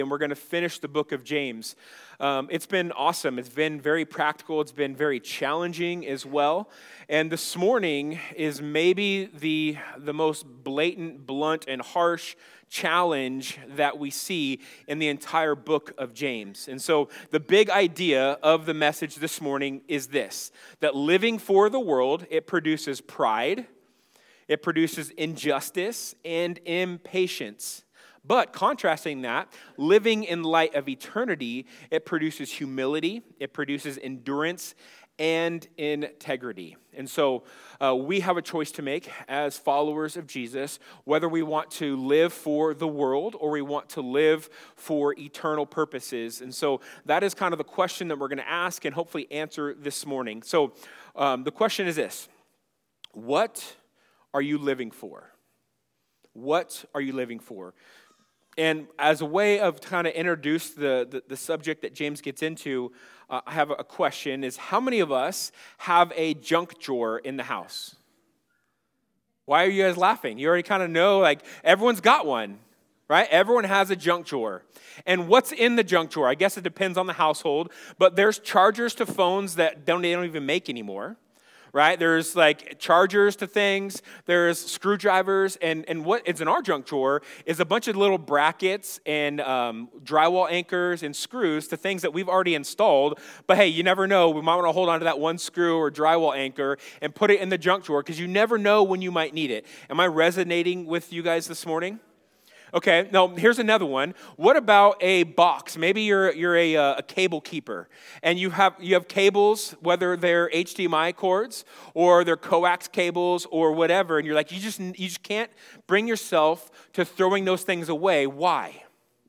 And we're going to finish the book of James. It's been awesome. It's been very practical. It's been very challenging as well. And this morning is maybe the most blatant, blunt, and harsh challenge that we see in the entire book of James. And so the big idea of the message this morning is this, that living for the world, it produces pride, it produces injustice, and impatience. But contrasting that, living in light of eternity, it produces humility, it produces endurance, and integrity. And so we have a choice to make as followers of Jesus, whether we want to live for the world or we want to live for eternal purposes. And so that is kind of the question that we're going to ask and hopefully answer this morning. So the question is this: what are you living for? What are you living for? And as a way of kind of introduce the subject that James gets into, I have a question, is how many of us have a junk drawer in the house? Why are you guys laughing? You already kind of know, like, everyone's got one, right? Everyone has a junk drawer. And what's in the junk drawer? I guess it depends on the household, but there's chargers to phones that they don't even make anymore. Right? There's like chargers to things, there's screwdrivers, and what is in our junk drawer is a bunch of little brackets and drywall anchors and screws to things that we've already installed. But hey, you never know, we might want to hold on to that one screw or drywall anchor and put it in the junk drawer because you never know when you might need it. Am I resonating with you guys this morning? Okay, now here's another one. What about a box? Maybe you're a cable keeper, and you have cables, whether they're HDMI cords or they're coax cables or whatever, and you're like, you just can't bring yourself to throwing those things away. Why?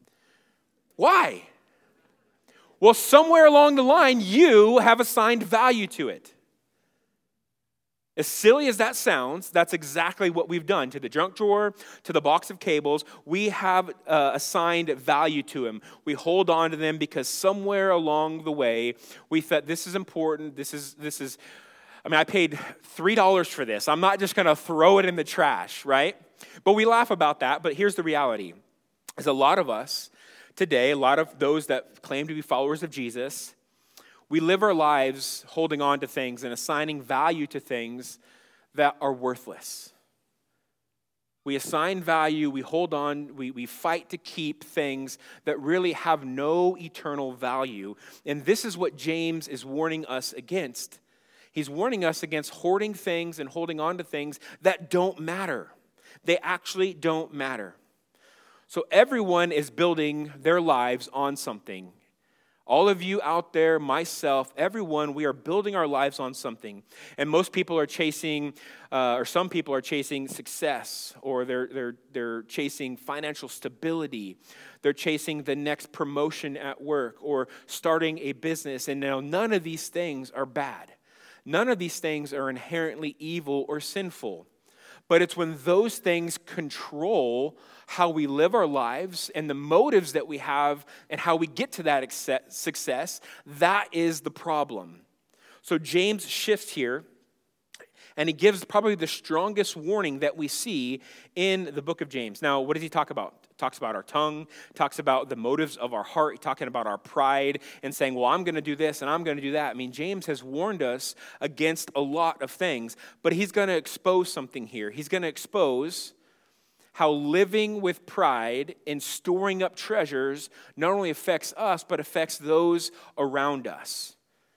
Why? Well, somewhere along the line, you have assigned value to it. As silly as that sounds, that's exactly what we've done to the junk drawer, to the box of cables. We have assigned value to them. We hold on to them because somewhere along the way, we thought this is important. This is. I mean, I paid $3 for this. I'm not just going to throw it in the trash, right? But we laugh about that. But here's the reality: is a lot of us today, a lot of those that claim to be followers of Jesus, we live our lives holding on to things and assigning value to things that are worthless. We assign value, we hold on, we fight to keep things that really have no eternal value. And this is what James is warning us against. He's warning us against hoarding things and holding on to things that don't matter. They actually don't matter. So everyone is building their lives on something. All of you out there, myself, everyone, we are building our lives on something. And most people are chasing, or some people are chasing success, or they're chasing financial stability. They're chasing the next promotion at work, or starting a business. And now none of these things are bad. None of these things are inherently evil or sinful. But it's when those things control how we live our lives and the motives that we have and how we get to that success, that is the problem. So James shifts here, and he gives probably the strongest warning that we see in the book of James. Now, what does he talk about? He talks about our tongue, talks about the motives of our heart, talking about our pride and saying, well, I'm going to do this and I'm going to do that. I mean, James has warned us against a lot of things, but he's going to expose something here. He's going to expose how living with pride and storing up treasures not only affects us, but affects those around us.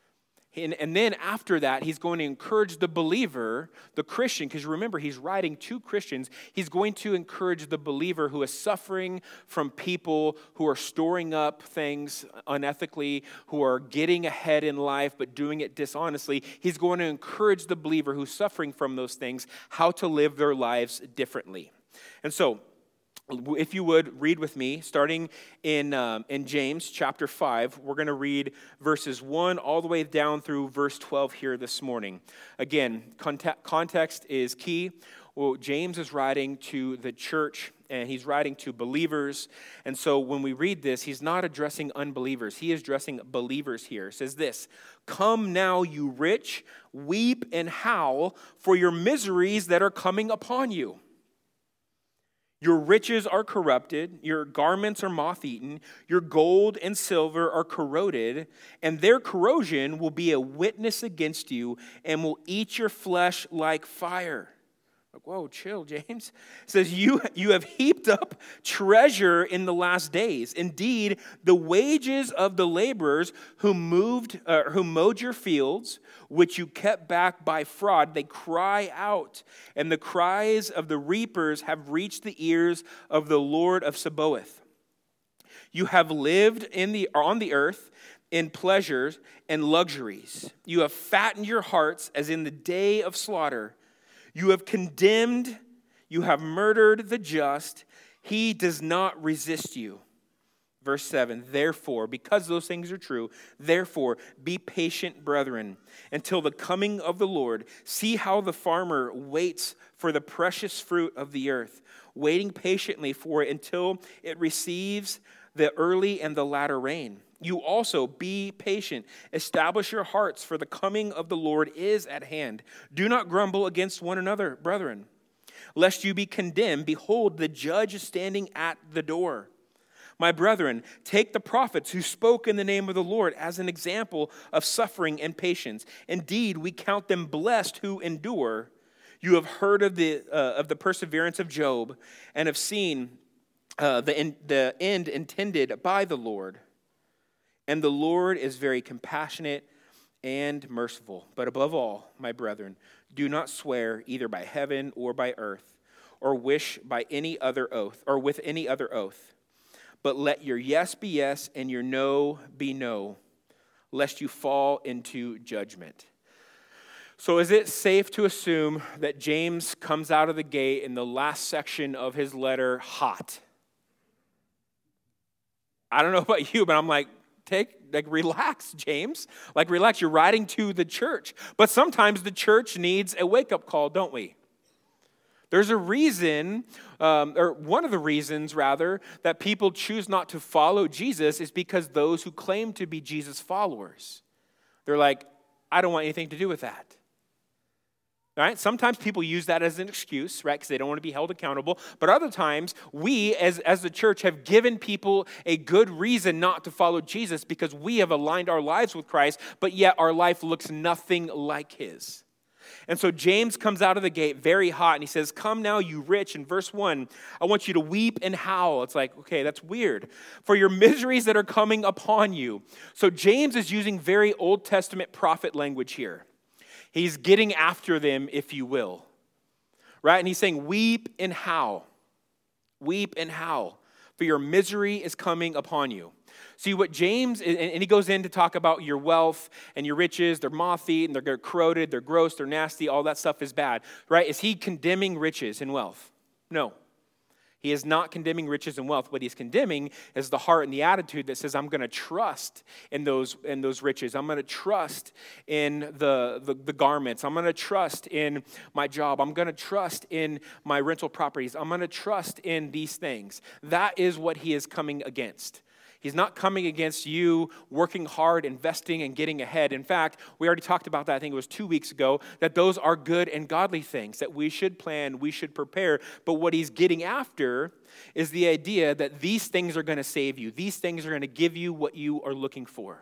And then after that, he's going to encourage the believer, the Christian, because remember, he's writing to Christians. He's going to encourage the believer who is suffering from people who are storing up things unethically, who are getting ahead in life but doing it dishonestly. He's going to encourage the believer who's suffering from those things how to live their lives differently. And so, if you would, read with me, starting in James chapter 5. We're going to read verses 1 all the way down through verse 12 here this morning. Again, context is key. Well, James is writing to the church, and he's writing to believers. And so when we read this, he's not addressing unbelievers. He is addressing believers here. It says this: "Come now, you rich, weep and howl for your miseries that are coming upon you. Your riches are corrupted, your garments are moth-eaten, your gold and silver are corroded, and their corrosion will be a witness against you and will eat your flesh like fire. Like, whoa, chill, James. It says, you have heaped up treasure in the last days. Indeed, the wages of the laborers who mowed your fields, which you kept back by fraud, they cry out. And the cries of the reapers have reached the ears of the Lord of Sabaoth. You have lived on the earth in pleasures and luxuries. You have fattened your hearts as in the day of slaughter. You have condemned, you have murdered the just. He does not resist you. Verse 7, therefore, because those things are true, therefore, be patient, brethren, until the coming of the Lord. See how the farmer waits for the precious fruit of the earth, waiting patiently for it until it receives the early and the latter rain. You also be patient. Establish your hearts, for the coming of the Lord is at hand. Do not grumble against one another, brethren, lest you be condemned. Behold, the judge is standing at the door. My brethren, take the prophets who spoke in the name of the Lord as an example of suffering and patience. Indeed, we count them blessed who endure. You have heard of the perseverance of Job and have seen the end intended by the Lord. And the Lord is very compassionate and merciful. But above all, my brethren, do not swear either by heaven or by earth, or wish by any other oath, or with any other oath. But let your yes be yes and your no be no, lest you fall into judgment. So is it safe to assume that James comes out of the gate in the last section of his letter hot? I don't know about you, but I'm like, relax, James. Relax. You're writing to the church. But sometimes the church needs a wake-up call, don't we? There's a reason, or one of the reasons, rather, that people choose not to follow Jesus is because those who claim to be Jesus followers, they're like, I don't want anything to do with that. All right? Sometimes people use that as an excuse, right, because they don't want to be held accountable. But other times, we as the church have given people a good reason not to follow Jesus because we have aligned our lives with Christ, but yet our life looks nothing like his. And so James comes out of the gate very hot, and he says, come now, you rich. In verse 1, I want you to weep and howl. It's like, okay, that's weird. For your miseries that are coming upon you. So James is using very Old Testament prophet language here. He's getting after them, if you will. Right? And he's saying, weep and howl. Weep and howl. For your misery is coming upon you. See what James, and he goes in to talk about your wealth and your riches. They're moth-eaten, they're corroded, they're gross, they're nasty, all that stuff is bad. Right? Is he condemning riches and wealth? No. He is not condemning riches and wealth. What he's condemning is the heart and the attitude that says, I'm going to trust in those riches. I'm going to trust in the garments. I'm going to trust in my job. I'm going to trust in my rental properties. I'm going to trust in these things. That is what he is coming against. He's not coming against you working hard, investing, and getting ahead. In fact, we already talked about that, I think it was 2 weeks ago, that those are good and godly things, that we should plan, we should prepare. But what he's getting after is the idea that these things are going to save you. These things are going to give you what you are looking for.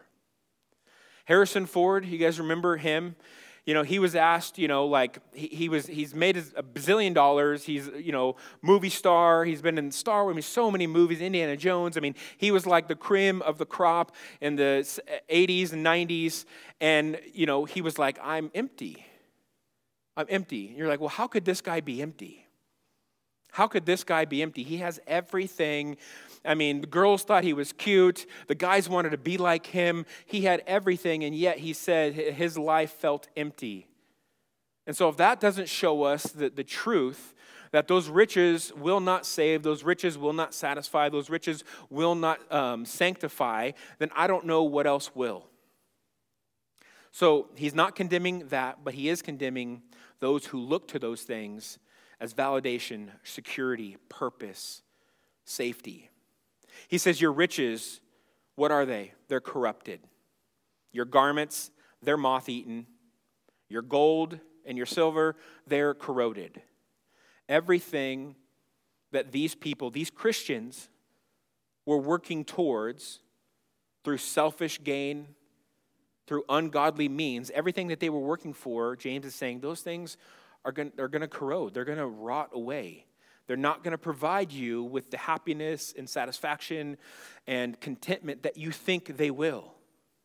Harrison Ford, you guys remember him? You know, he was asked, he's made $1 bazillion. He's, movie star. He's been in Star Wars, so many movies, Indiana Jones. I mean, he was like the cream of the crop in the 80s and 90s. And, he was like, I'm empty. I'm empty. And you're like, well, how could this guy be empty? How could this guy be empty? He has everything. I mean, the girls thought he was cute. The guys wanted to be like him. He had everything, and yet he said his life felt empty. And so if that doesn't show us the truth, that those riches will not save, those riches will not satisfy, those riches will not sanctify, then I don't know what else will. So he's not condemning that, but he is condemning those who look to those things as validation, security, purpose, safety. He says, your riches, what are they? They're corrupted. Your garments, they're moth-eaten. Your gold and your silver, they're corroded. Everything that these people, these Christians, were working towards through selfish gain, through ungodly means. Everything that they were working for, James is saying, those things are going to corrode. They're going to rot away. They're not going to provide you with the happiness and satisfaction and contentment that you think they will.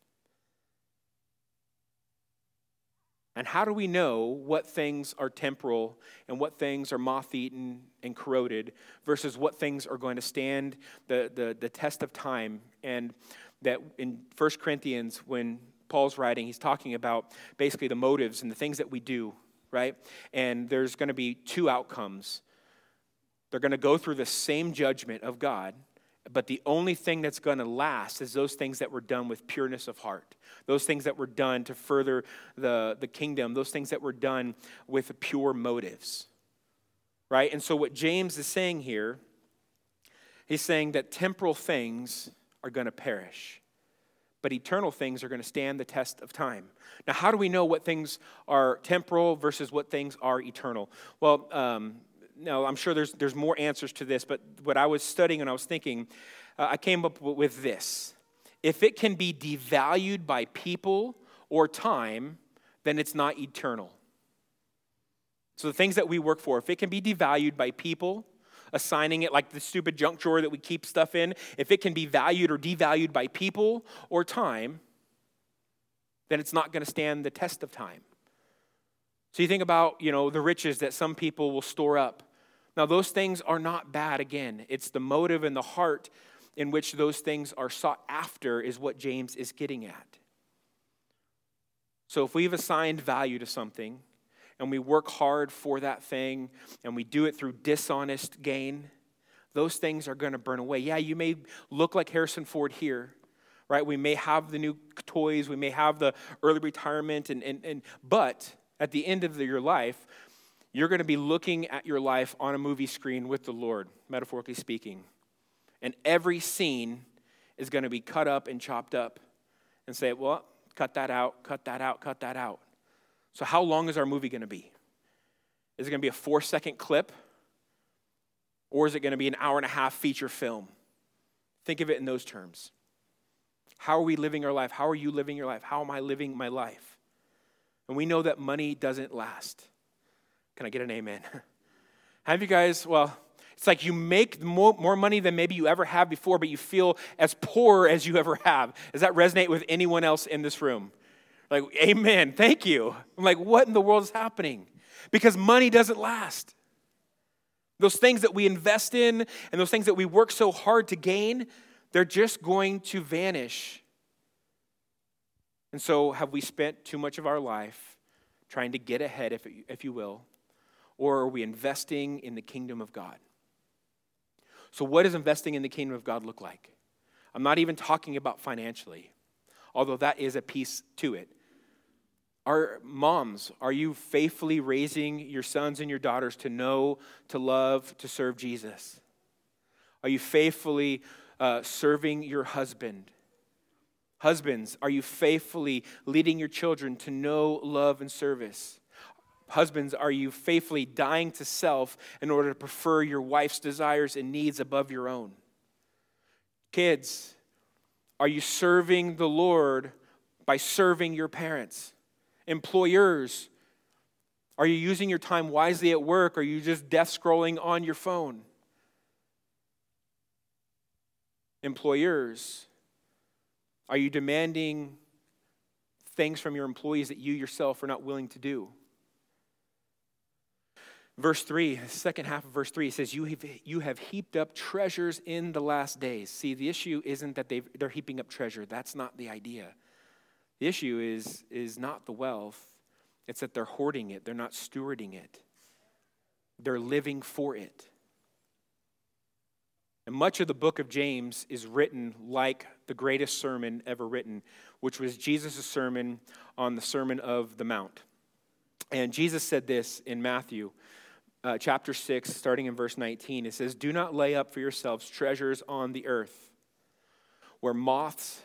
And how do we know what things are temporal and what things are moth-eaten and corroded versus what things are going to stand the test of time? And that in 1 Corinthians, when Paul's writing, he's talking about basically the motives and the things that we do, right? And there's going to be two outcomes. They're going to go through the same judgment of God, but the only thing that's going to last is those things that were done with pureness of heart. Those things that were done to further the kingdom. Those things that were done with pure motives. Right? And so what James is saying here, he's saying that temporal things are going to perish, but eternal things are going to stand the test of time. Now, how do we know what things are temporal versus what things are eternal? Well, no, I'm sure there's more answers to this, but what I was studying and I was thinking, I came up with this. If it can be devalued by people or time, then it's not eternal. So the things that we work for, if it can be devalued by people, assigning it like the stupid junk drawer that we keep stuff in, if it can be valued or devalued by people or time, then it's not going to stand the test of time. So you think about, the riches that some people will store up. Now, those things are not bad. Again, it's the motive and the heart in which those things are sought after is what James is getting at. So if we've assigned value to something and we work hard for that thing and we do it through dishonest gain, those things are going to burn away. Yeah, you may look like Harrison Ford here, right? We may have the new toys, we may have the early retirement, but at the end of your life, you're going to be looking at your life on a movie screen with the Lord, metaphorically speaking. And every scene is going to be cut up and chopped up and say, well, cut that out, cut that out, cut that out. So how long is our movie going to be? Is it going to be a 4-second clip? Or is it going to be an hour-and-a-half feature film? Think of it in those terms. How are we living our life? How are you living your life? How am I living my life? And we know that money doesn't last. Can I get an amen? Have you guys, it's like you make more money than maybe you ever have before, but you feel as poor as you ever have. Does that resonate with anyone else in this room? Like, amen, thank you. I'm like, what in the world is happening? Because money doesn't last. Those things that we invest in and those things that we work so hard to gain, they're just going to vanish. And so have we spent too much of our life trying to get ahead, if you will, or are we investing in the kingdom of God? So what does investing in the kingdom of God look like? I'm not even talking about financially, although that is a piece to it. Our moms, are you faithfully raising your sons and your daughters to know, to love, to serve Jesus? Are you faithfully serving your husband? Husbands, are you faithfully leading your children to know, love, and service? Husbands, are you faithfully dying to self in order to prefer your wife's desires and needs above your own? Kids, are you serving the Lord by serving your parents? Employers, are you using your time wisely at work or are you just death scrolling on your phone? Employers, are you demanding things from your employees that you yourself are not willing to do? Verse 3, the second half of verse 3 says, you have heaped up treasures in the last days. See, the issue isn't that they're heaping up treasure. That's not the idea. The issue is not the wealth. It's that they're hoarding it. They're not stewarding it. They're living for it. And much of the book of James is written like the greatest sermon ever written, which was Jesus' sermon on the Sermon of the Mount. And Jesus said this in Matthew chapter 6, starting in verse 19. It says, "Do not lay up for yourselves treasures on the earth, where moth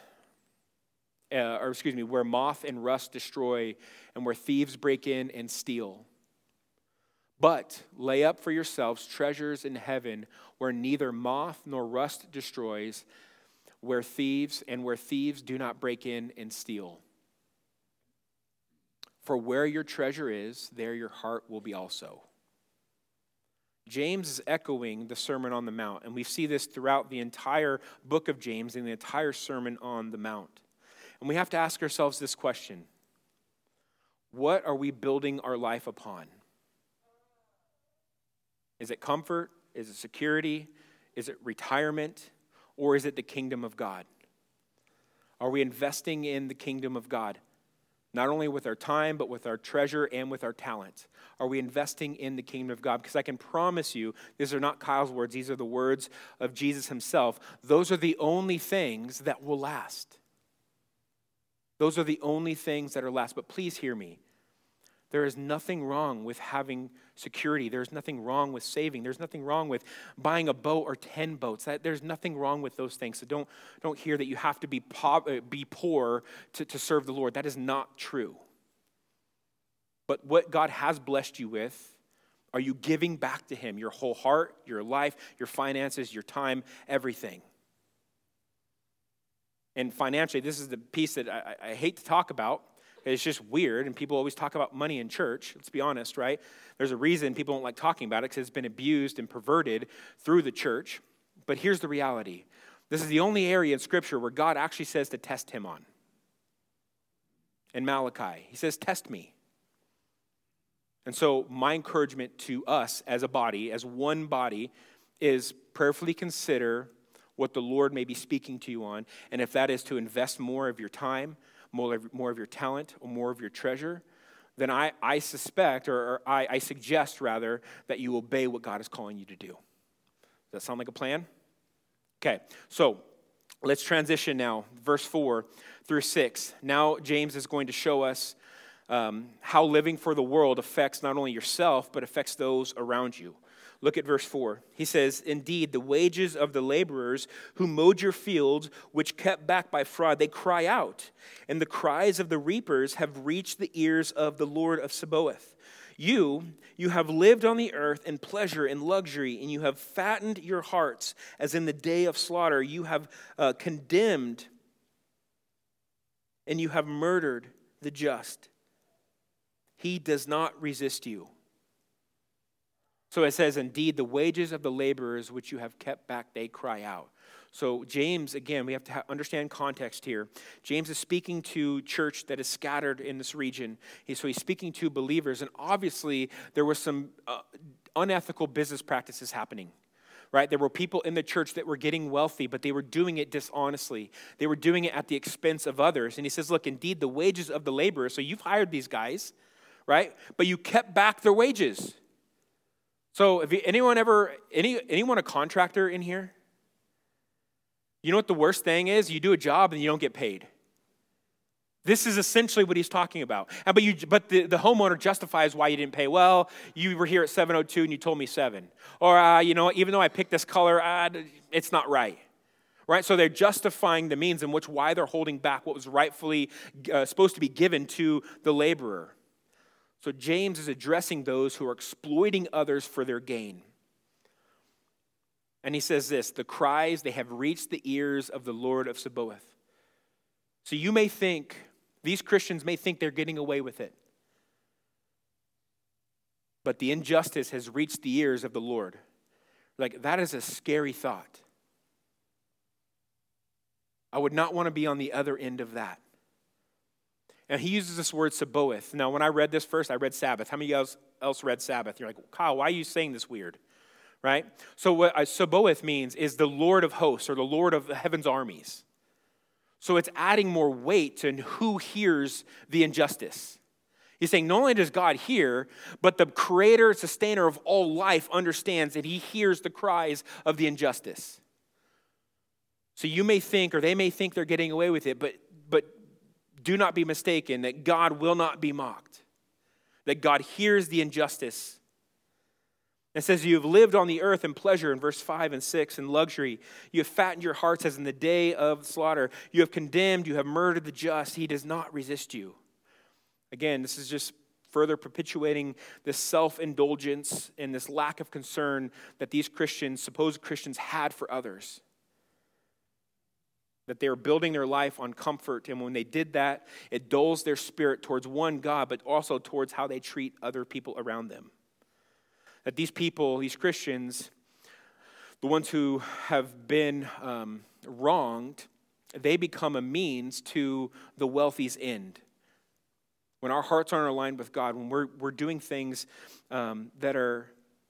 and rust destroy, and where thieves break in and steal. But lay up for yourselves treasures in heaven where neither moth nor rust destroys, where thieves do not break in and steal. For where your treasure is, there your heart will be also. James is echoing the Sermon on the Mount, and we see this throughout the entire book of James and the entire Sermon on the Mount. And we have to ask ourselves this question: what are we building our life upon? Is it comfort? Is it security? Is it retirement? Or is it the kingdom of God? Are we investing in the kingdom of God? Not only with our time, but with our treasure and with our talent. Are we investing in the kingdom of God? Because I can promise you, these are not Kyle's words. These are the words of Jesus himself. Those are the only things that will last. Those are the only things that are last. But please hear me. There is nothing wrong with having security. There's nothing wrong with saving. There's nothing wrong with buying a boat or 10 boats. There's nothing wrong with those things. So don't hear that you have to be poor to serve the Lord. That is not true. But what God has blessed you with, are you giving back to him? Your whole heart, your life, your finances, your time, everything. And financially, this is the piece that I hate to talk about. It's just weird, and people always talk about money in church. Let's be honest, right? There's a reason people don't like talking about it, because it's been abused and perverted through the church. But here's the reality. This is the only area in Scripture where God actually says to test him on. In Malachi, he says, test me. And so my encouragement to us as a body, as one body, is prayerfully consider what the Lord may be speaking to you on. And if that is to invest more of your time, more of your talent, or more of your treasure, then I suspect, or I suggest rather, that you obey what God is calling you to do. Does that sound like a plan? Okay, so let's transition now, verse 4 through 6. Now James is going to show us how living for the world affects not only yourself, but affects those around you. Look at verse 4. He says, indeed, the wages of the laborers who mowed your fields, which kept back by fraud, they cry out. And the cries of the reapers have reached the ears of the Lord of Sabaoth. You have lived on the earth in pleasure and luxury, and you have fattened your hearts as in the day of slaughter. You have condemned and you have murdered the just. He does not resist you. So it says, indeed, the wages of the laborers which you have kept back, they cry out. So James, again, we have to understand context here. James is speaking to church that is scattered in this region. So he's speaking to believers, and obviously there was some unethical business practices happening. Right? There were people in the church that were getting wealthy, but they were doing it dishonestly. They were doing it at the expense of others. And he says, look, indeed, the wages of the laborers, so you've hired these guys, right? But you kept back their wages. So if anyone a contractor in here? You know what the worst thing is? You do a job and you don't get paid. This is essentially what he's talking about. But the homeowner justifies why you didn't pay. Well, you were here at 7:02 and you told me 7. Or, even though I picked this color, it's not right. Right? So they're justifying the means in which why they're holding back what was rightfully supposed to be given to the laborer. So James is addressing those who are exploiting others for their gain. And he says this, the cries, they have reached the ears of the Lord of Sabaoth. So you may think, these Christians may think they're getting away with it. But the injustice has reached the ears of the Lord. Like, that is a scary thought. I would not want to be on the other end of that. And he uses this word Sabaoth. Now, when I read this first, I read Sabbath. How many of you else read Sabbath? You're like, Kyle, why are you saying this weird? Right? So what Sabaoth means is the Lord of hosts, or the Lord of heaven's armies. So it's adding more weight to who hears the injustice. He's saying not only does God hear, but the creator, sustainer of all life understands that he hears the cries of the injustice. So you may think, or they may think they're getting away with it, but do not be mistaken that God will not be mocked. That God hears the injustice. It says, you have lived on the earth in pleasure in verse 5 and 6 in luxury. You have fattened your hearts as in the day of slaughter. You have condemned, you have murdered the just. He does not resist you. Again, this is just further perpetuating this self-indulgence and this lack of concern that these Christians, supposed Christians, had for others. That they were building their life on comfort, and when they did that, it dulls their spirit towards one God, but also towards how they treat other people around them. That these people, these Christians, the ones who have been wronged, they become a means to the wealthy's end. When our hearts aren't aligned with God, when we're doing things that are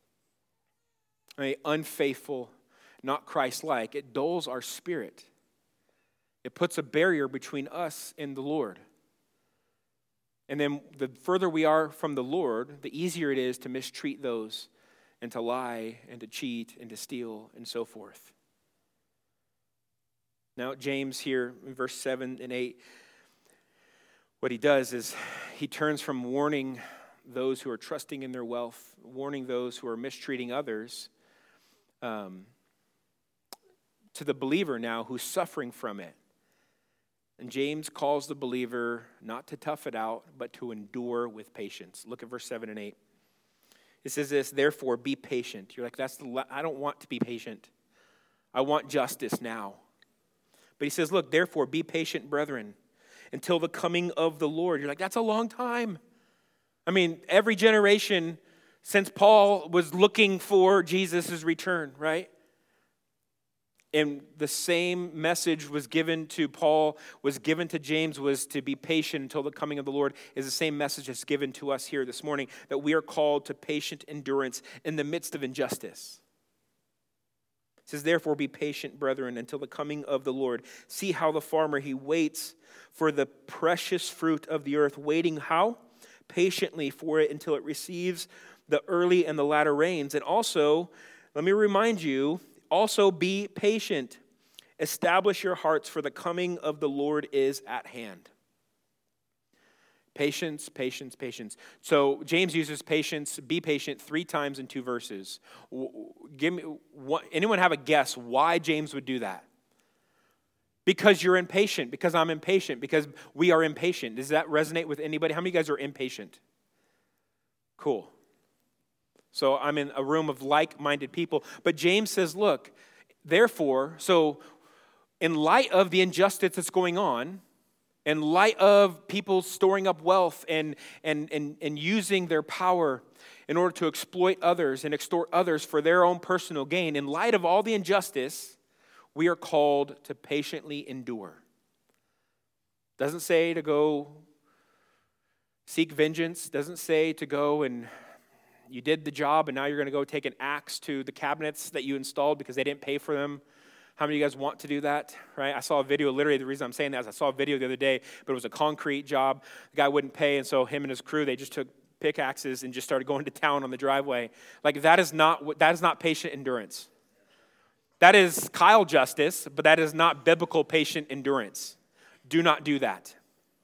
unfaithful, not Christ-like, it dulls our spirit. It puts a barrier between us and the Lord. And then the further we are from the Lord, the easier it is to mistreat those and to lie and to cheat and to steal and so forth. Now, James here in verse 7 and 8, what he does is he turns from warning those who are trusting in their wealth, warning those who are mistreating others, to the believer now who's suffering from it. And James calls the believer not to tough it out, but to endure with patience. Look at verse 7 and 8. It says this, therefore, be patient. You're like, I don't want to be patient. I want justice now. But he says, look, therefore, be patient, brethren, until the coming of the Lord. You're like, that's a long time. I mean, every generation since Paul was looking for Jesus' return, right? And the same message was given to Paul, was given to James, was to be patient until the coming of the Lord, is the same message that's given to us here this morning, that we are called to patient endurance in the midst of injustice. It says, therefore, be patient, brethren, until the coming of the Lord. See how the farmer, he waits for the precious fruit of the earth, waiting how? Patiently for it until it receives the early and the latter rains. And also, let me remind you, also be patient. Establish your hearts, for the coming of the Lord is at hand. Patience, patience, patience. So James uses patience, be patient, 3 times in 2 verses. Anyone have a guess why James would do that? Because you're impatient, because I'm impatient, because we are impatient. Does that resonate with anybody? How many of you guys are impatient? Cool. So I'm in a room of like-minded people. But James says, look, therefore, so in light of the injustice that's going on, in light of people storing up wealth and using their power in order to exploit others and extort others for their own personal gain, in light of all the injustice, we are called to patiently endure. Doesn't say to go seek vengeance. Doesn't say to go and you did the job and now you're going to go take an axe to the cabinets that you installed because they didn't pay for them. How many of you guys want to do that, right? I saw a video, literally the reason I'm saying that is I saw a video the other day, but it was a concrete job. The guy wouldn't pay, and so him and his crew, they just took pickaxes and just started going to town on the driveway. Like that is not patient endurance. That is Kyle justice, but that is not biblical patient endurance. Do not do that.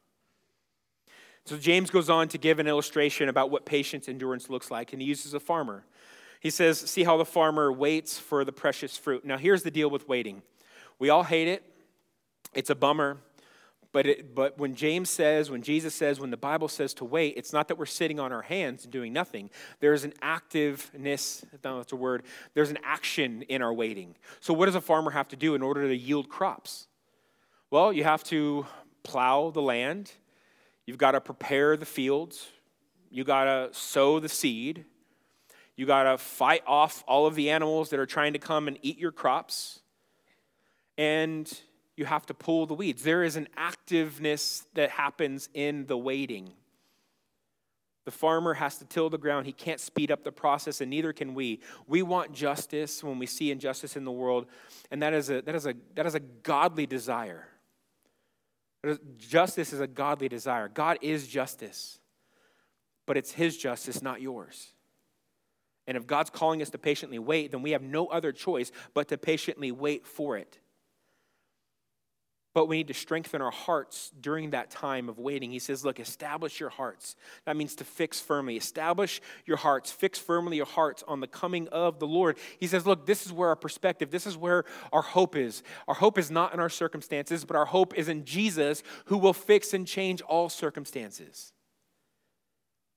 So James goes on to give an illustration about what patient endurance looks like, and he uses a farmer. He says, see how the farmer waits for the precious fruit. Now, here's the deal with waiting. We all hate it. It's a bummer. But when Jesus says, when the Bible says to wait, it's not that we're sitting on our hands and doing nothing. There's an activeness, if that's a word, there's an action in our waiting. So what does a farmer have to do in order to yield crops? Well, you have to plow the land. You've got to prepare the fields. You got to sow the seed. You got to fight off all of the animals that are trying to come and eat your crops. And you have to pull the weeds. There is an activeness that happens in the waiting. The farmer has to till the ground. He can't speed up the process, and neither can we. We want justice when we see injustice in the world, and that is a godly desire. Justice is a godly desire. God is justice, but it's his justice, not yours. And if God's calling us to patiently wait, then we have no other choice but to patiently wait for it. But we need to strengthen our hearts during that time of waiting. He says, look, establish your hearts. That means to fix firmly. Establish your hearts. Fix firmly your hearts on the coming of the Lord. He says, look, this is where our perspective, this is where our hope is. Our hope is not in our circumstances, but our hope is in Jesus, who will fix and change all circumstances.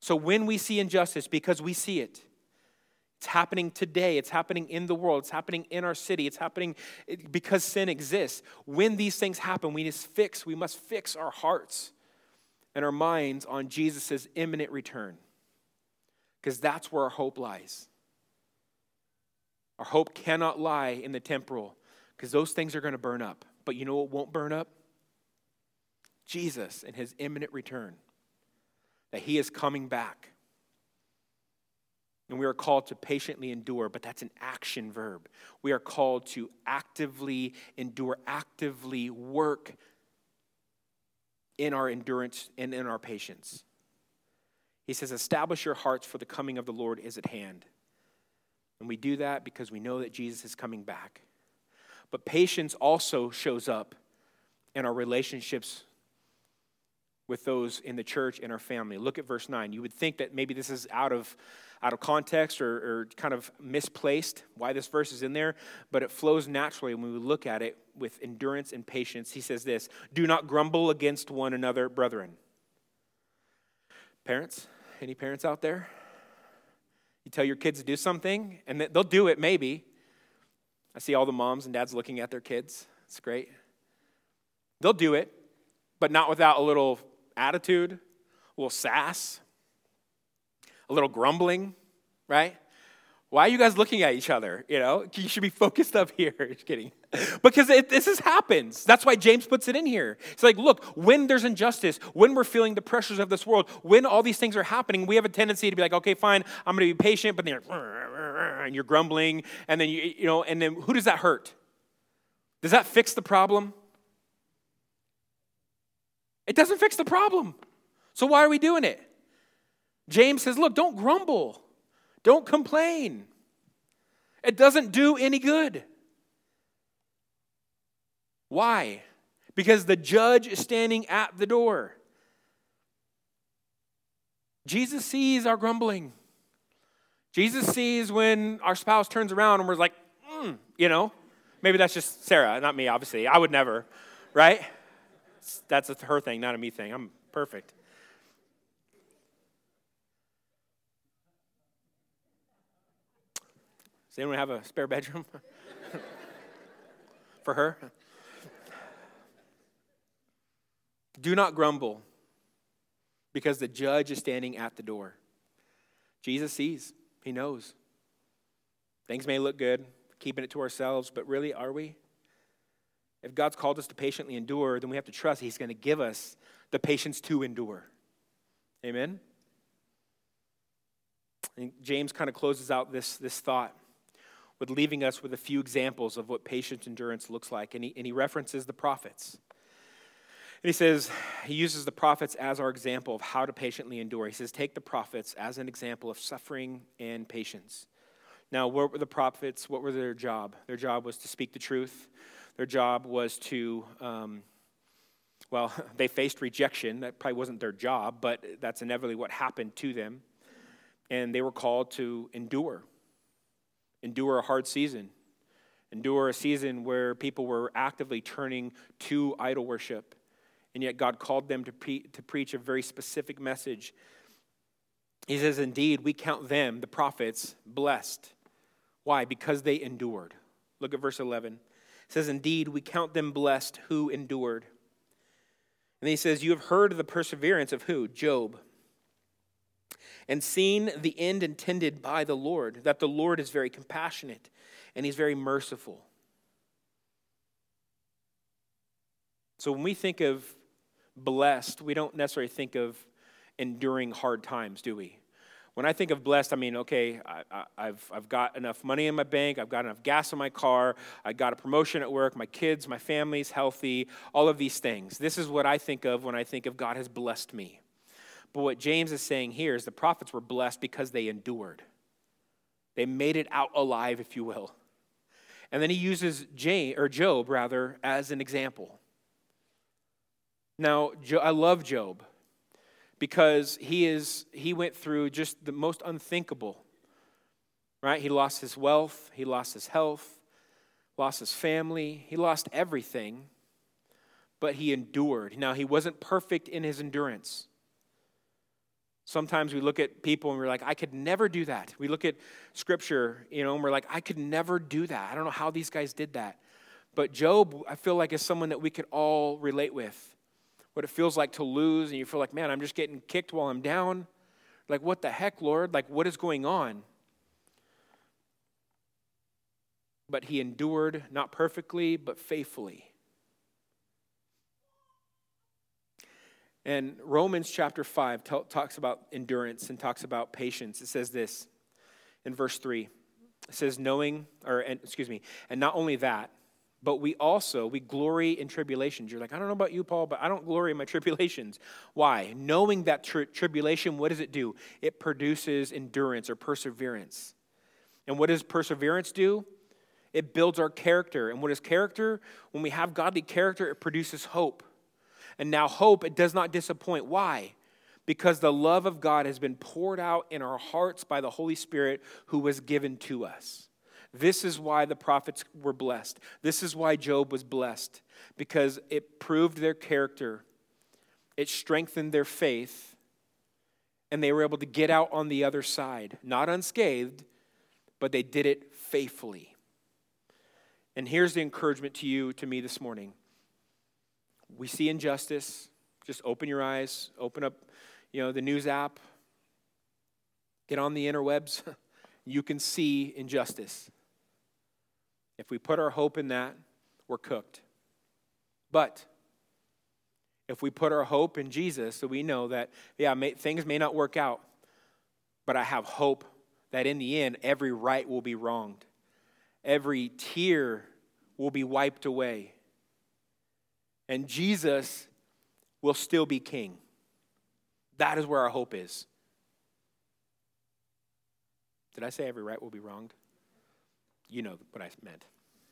So when we see injustice, because we see it, it's happening today, it's happening in the world, it's happening in our city, it's happening because sin exists. When these things happen, we must fix our hearts and our minds on Jesus' imminent return. Because that's where our hope lies. Our hope cannot lie in the temporal, because those things are going to burn up. But you know what won't burn up? Jesus and his imminent return. That he is coming back. And we are called to patiently endure, but that's an action verb. We are called to actively endure, actively work in our endurance and in our patience. He says, establish your hearts, for the coming of the Lord is at hand. And we do that because we know that Jesus is coming back. But patience also shows up in our relationships with those in the church and our family. Look at verse 9. You would think that maybe this is out of context or kind of misplaced, why this verse is in there, but it flows naturally when we look at it with endurance and patience. He says this, do not grumble against one another, brethren. Parents, any parents out there? You tell your kids to do something, and they'll do it maybe. I see all the moms and dads looking at their kids. It's great. They'll do it, but not without a little attitude, a little sass, a little grumbling, right? Why are you guys looking at each other? You should be focused up here. Just kidding. Because this happens. That's why James puts it in here. It's like, look, when there's injustice, when we're feeling the pressures of this world, when all these things are happening, we have a tendency to be like, okay, fine, I'm going to be patient, but then you're grumbling, and then and then who does that hurt? Does that fix the problem? It doesn't fix the problem. So why are we doing it? James says, look, don't grumble. Don't complain. It doesn't do any good. Why? Because the judge is standing at the door. Jesus sees our grumbling. Jesus sees when our spouse turns around and we're like, Maybe that's just Sarah, not me, obviously. I would never, right? That's her thing, not a me thing. I'm perfect. Does anyone have a spare bedroom for her? Do not grumble, because the judge is standing at the door. Jesus sees. He knows. Things may look good, keeping it to ourselves, but really, are we? If God's called us to patiently endure, then we have to trust he's going to give us the patience to endure. Amen? And James kind of closes out this thought with leaving us with a few examples of what patient endurance looks like. And he references the prophets. And he says, he uses the prophets as our example of how to patiently endure. He says, take the prophets as an example of suffering and patience. Now, what were the prophets? What were their job? Their job was to speak the truth. Their job was to, they faced rejection. That probably wasn't their job, but that's inevitably what happened to them. And they were called to endure. Endure a hard season. Endure a season where people were actively turning to idol worship. And yet God called them to preach a very specific message. He says, indeed, we count them, the prophets, blessed. Why? Because they endured. Look at verse 11. It says, indeed, we count them blessed who endured. And then he says, you have heard of the perseverance of who? Job. And seen the end intended by the Lord, that the Lord is very compassionate and he's very merciful. So when we think of blessed, we don't necessarily think of enduring hard times, do we? When I think of blessed, I mean, okay, I've got enough money in my bank, I've got enough gas in my car, I got a promotion at work, my kids, my family's healthy, all of these things. This is what I think of when I think of God has blessed me. But what James is saying here is the prophets were blessed because they endured. They made it out alive, if you will. And then he uses Job as an example. Now, I love Job because he went through just the most unthinkable, right? He lost his wealth, he lost his health, lost his family, he lost everything, but he endured. Now, he wasn't perfect in his endurance. Sometimes we look at people and we're like, I could never do that. We look at Scripture, and we're like, I could never do that. I don't know how these guys did that. But Job, I feel like, is someone that we could all relate with. What it feels like to lose, and you feel like, man, I'm just getting kicked while I'm down. Like, what the heck, Lord? Like, what is going on? But he endured, not perfectly, but faithfully. And Romans chapter 5 talks about endurance and talks about patience. It says this in verse 3. It says, and not only that, but we glory in tribulations. You're like, I don't know about you, Paul, but I don't glory in my tribulations. Why? Knowing that tribulation, what does it do? It produces endurance or perseverance. And what does perseverance do? It builds our character. And what is character? When we have godly character, it produces hope. And now hope, it does not disappoint. Why? Because the love of God has been poured out in our hearts by the Holy Spirit who was given to us. This is why the prophets were blessed. This is why Job was blessed. Because it proved their character. It strengthened their faith. And they were able to get out on the other side. Not unscathed, but they did it faithfully. And here's the encouragement to you, to me this morning. We see injustice. Just open your eyes, open up, the news app, get on the interwebs. You can see injustice. If we put our hope in that, we're cooked. But if we put our hope in Jesus, so we know that, things may not work out, but I have hope that in the end, every right will be wronged. Every tear will be wiped away. And Jesus will still be king. That is where our hope is. Did I say every right will be wronged? You know what I meant.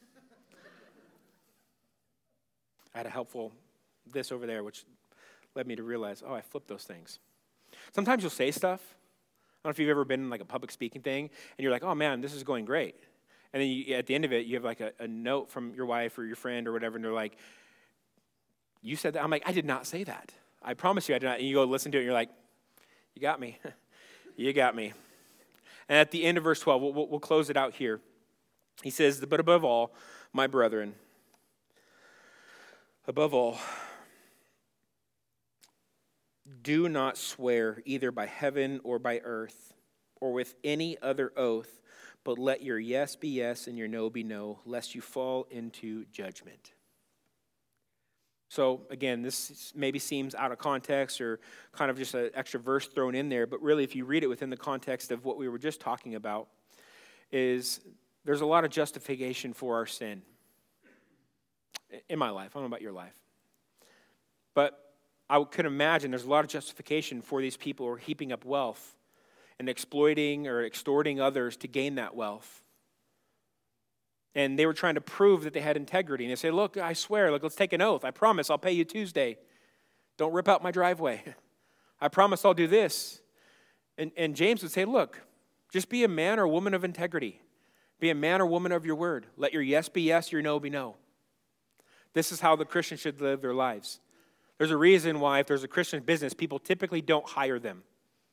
I had a helpful this over there, which led me to realize, I flipped those things. Sometimes you'll say stuff. I don't know if you've ever been in like a public speaking thing, and you're like, oh man, this is going great. And then at the end of it, you have like a note from your wife or your friend or whatever, and they're like, you said that? I'm like, I did not say that. I promise you I did not. And you go listen to it, and you're like, you got me. You got me. And at the end of verse 12, we'll close it out here. He says, but above all, my brethren, above all, do not swear either by heaven or by earth or with any other oath, but let your yes be yes and your no be no, lest you fall into judgment. So again, this maybe seems out of context or kind of just an extra verse thrown in there, but really if you read it within the context of what we were just talking about, is there's a lot of justification for our sin in my life. I don't know about your life. But I could imagine there's a lot of justification for these people who are heaping up wealth and exploiting or extorting others to gain that wealth. And they were trying to prove that they had integrity. And they say, look, I swear, let's take an oath. I promise I'll pay you Tuesday. Don't rip out my driveway. I promise I'll do this. And James would say, look, just be a man or woman of integrity. Be a man or woman of your word. Let your yes be yes, your no be no. This is how the Christian should live their lives. There's a reason why if there's a Christian business, people typically don't hire them.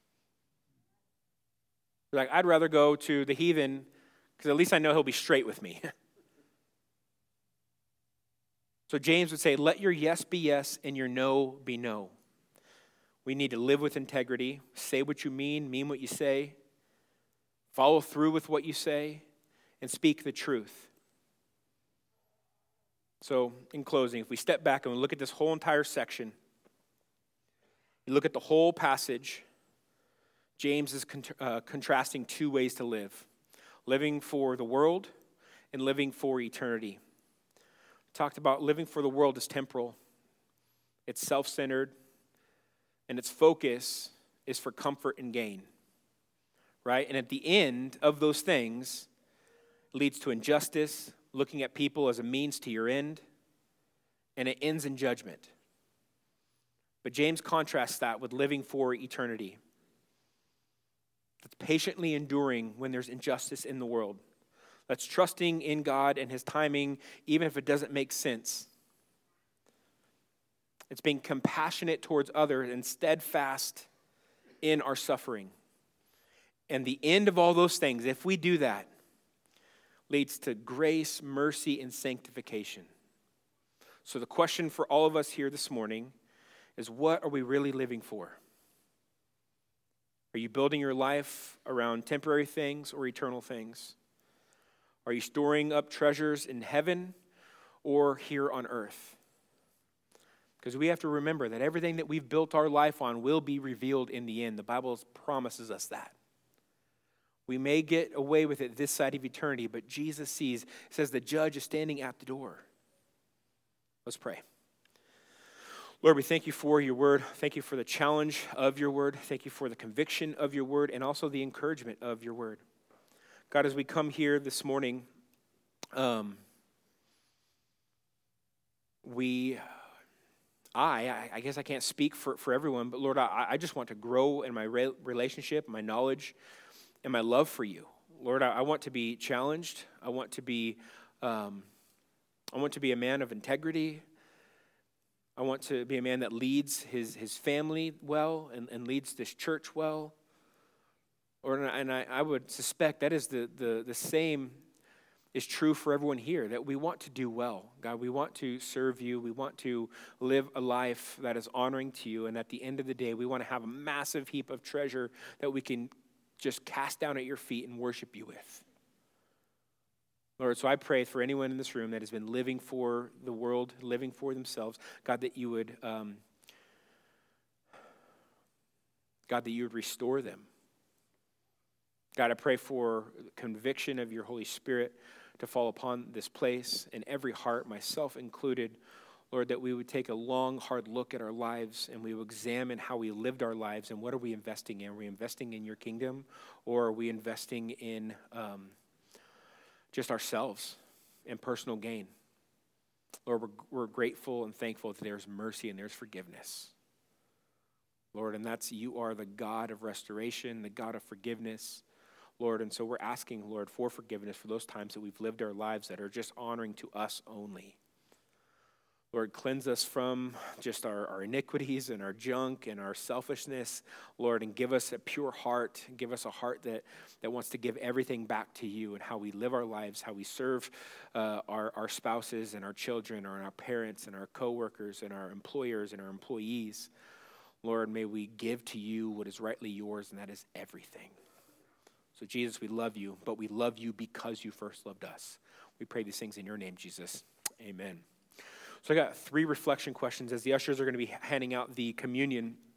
They're like, I'd rather go to the heathen because at least I know he'll be straight with me. So James would say, let your yes be yes and your no be no. We need to live with integrity. Say what you mean what you say. Follow through with what you say, and speak the truth. So in closing, if we step back and we look at this whole entire section, you look at the whole passage, James is contrasting two ways to live. Living for the world and living for eternity. We talked about living for the world is temporal. It's self-centered. And its focus is for comfort and gain. Right? And at the end of those things leads to injustice, looking at people as a means to your end, and it ends in judgment. But James contrasts that with living for eternity. That's patiently enduring when there's injustice in the world. That's trusting in God and his timing, even if it doesn't make sense. It's being compassionate towards others and steadfast in our suffering. And the end of all those things, if we do that, leads to grace, mercy, and sanctification. So the question for all of us here this morning is, what are we really living for? Are you building your life around temporary things or eternal things? Are you storing up treasures in heaven or here on earth? Because we have to remember that everything that we've built our life on will be revealed in the end. The Bible promises us that. We may get away with it this side of eternity, but Jesus says the judge is standing at the door. Let's pray. Lord, we thank you for your word. Thank you for the challenge of your word. Thank you for the conviction of your word and also the encouragement of your word. God, as we come here this morning, I guess I can't speak for everyone, but Lord, I just want to grow in my relationship, my knowledge, and my love for you. Lord, I want to be challenged. I want to be a man of integrity. I want to be a man that leads his family well and leads this church well. And I would suspect that is the same is true for everyone here, that we want to do well. God, we want to serve you. We want to live a life that is honoring to you. And at the end of the day, we want to have a massive heap of treasure that we can just cast down at your feet and worship you with. Lord, so I pray for anyone in this room that has been living for the world, living for themselves, God, that you would restore them. God, I pray for conviction of your Holy Spirit to fall upon this place and every heart, myself included. Lord, that we would take a long, hard look at our lives and we would examine how we lived our lives and what are we investing in? Are we investing in your kingdom, or are we investing in just ourselves and personal gain? Lord, we're grateful and thankful that there's mercy and there's forgiveness. Lord, and you are the God of restoration, the God of forgiveness. Lord, and so we're asking, Lord, for forgiveness for those times that we've lived our lives that are just honoring to us only. Lord, cleanse us from just our iniquities and our junk and our selfishness, Lord, and give us a pure heart. Give us a heart that wants to give everything back to you and how we live our lives, how we serve our spouses and our children and our parents and our coworkers and our employers and our employees. Lord, may we give to you what is rightly yours, and that is everything. So, Jesus, we love you, but we love you because you first loved us. We pray these things in your name, Jesus. Amen. So I got 3 reflection questions as the ushers are going to be handing out the communion.